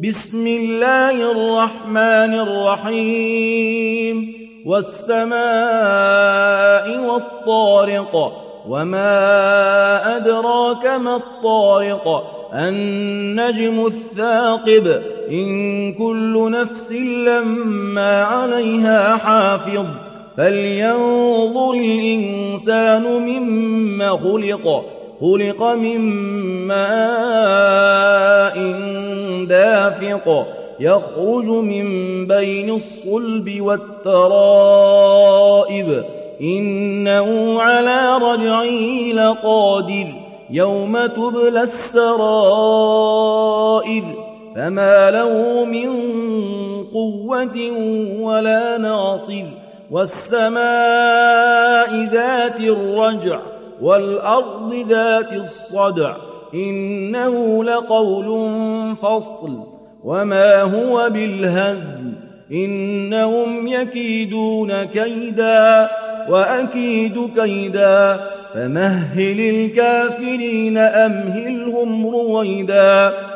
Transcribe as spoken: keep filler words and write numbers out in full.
بسم الله الرحمن الرحيم والسماء والطارق وما أدراك ما الطارق النجم الثاقب إن كل نفس لما عليها حافظ فلينظر الإنسان مما خلق خلق من ماء دافق يخرج من بين الصلب والترائب إنه على رجعه لقادر يوم تبلى السرائر فما له من قوة ولا ناصر والسماء ذات الرجع والأرض ذات الصدع إنه لقول فصل وما هو بالهزل إنهم يكيدون كيدا وأكيد كيدا فمهل الكافرين أمهلهم رويدا